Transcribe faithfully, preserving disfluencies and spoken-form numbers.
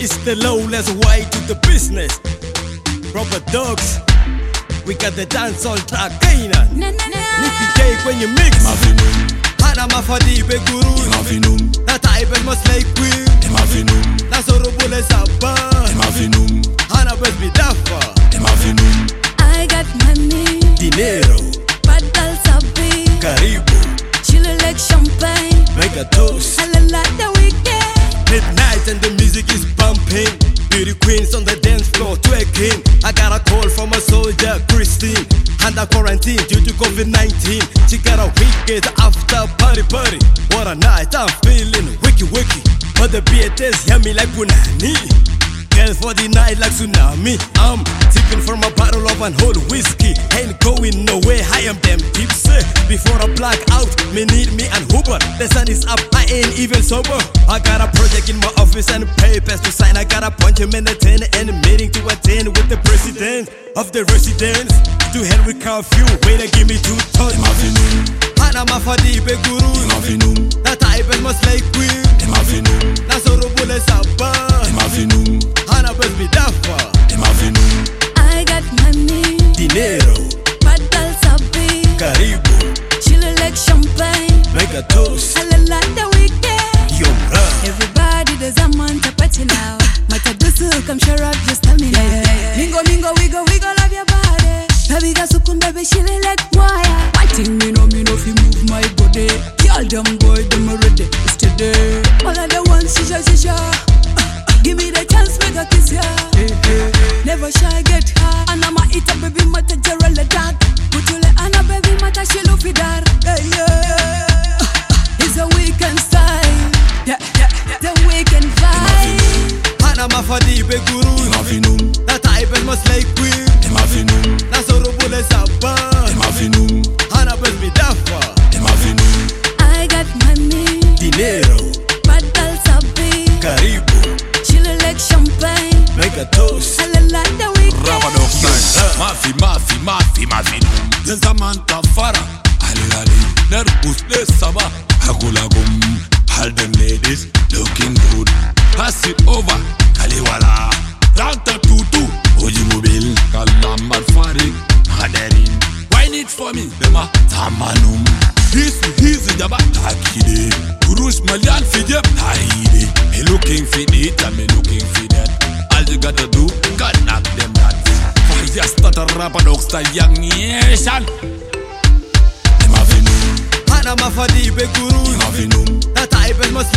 It's the lawless way to the business. Proper dogs. We got the dancehall track Kainan. Nicky J kwenye mix. Mavinum. Hana mafadi be guru. Mavinum. Na taibe must like queen. Mavinum. Na sorobule saba. Mavinum. Hana best be dafa. Mavinum. I got money. Dinero. Badal sabi. Karibu. Chill like champagne. Make a toast. I like the weekend. Midnight and the music is bumping. Beauty queens on the dance floor twerking. I got a call from a soldier, Christine. Under quarantine due to COVID nineteen. She got a weekend after party party. What a night, I'm feeling wiki wiki. But the beaters hear me like punani. Girls for the night like tsunami. I'm tipping from a bottle of one whole whiskey. Ain't going nowhere, I am damn tipsy. Before I black out, me need me and Hooper. The sun is up, I ain't even sober. I got a project in my office and papers to sign. I got a appointment at ten and a meeting to attend with the president of the residents. To hell with curfew, wait to give me two tons. Mavinum. Hana mafadi be guru. Mavinum. Na taibe must like queen. Mavinum. Na sorobule saba. Mavinum. Hana best be dafa. Mavinum. I got money. Dinero. Badal sabi. Karibu. Chill like champagne. Make a toast. I like the weekend. Yo, bruh. Everybody there's a man to party now. Matadusu, come share up, just tell me now. Yeah, yeah, yeah. Mingo, mingo, wiggle, wiggle, love your body. Baby, got sukun, baby, she like moya. One thing me know, me know if you move my body. Y'all them boy, them already. It's today. All of the ones, shisha, shisha. Give me the chance, make a kiss ya. Hey, hey, hey. Never shy, get high. And I'ma eat a baby, mata jarrell a dog. Put you le ana baby, mata she lo fidar. Hey, yeah. It's a weekend style. Yeah, yeah, yeah. The weekend vibe. Hana mafadi be guru. Mavinum. Na taibe must like queen. Mavinum. Na sorobule saba. Mavinum. Hana best be dafa. Mavinum. I got money. Dinero. Badal sabi. Karibu. Chill like champagne. Make a toast. I like the weekend. Rabadok style. Mafi, mafi, mafi, mavinum. Zezamanta fara. Ali, ali. Nervous de saba. Hagulagum. All them ladies looking good. Pass it over. Kaliwala. Ranta tutu. Ojibubil. Kalamar farik. Haderin. Wine it for me. Dema. Tamanum. Easy, easy, jaba. Takide. Gurush Malian fidep. Taide. Me looking for it and me looking for that. All you gotta do, God knock them nuts. For just start a Rabadok style young nation. Hana mafadi be guru. Mavinum. Na taibe must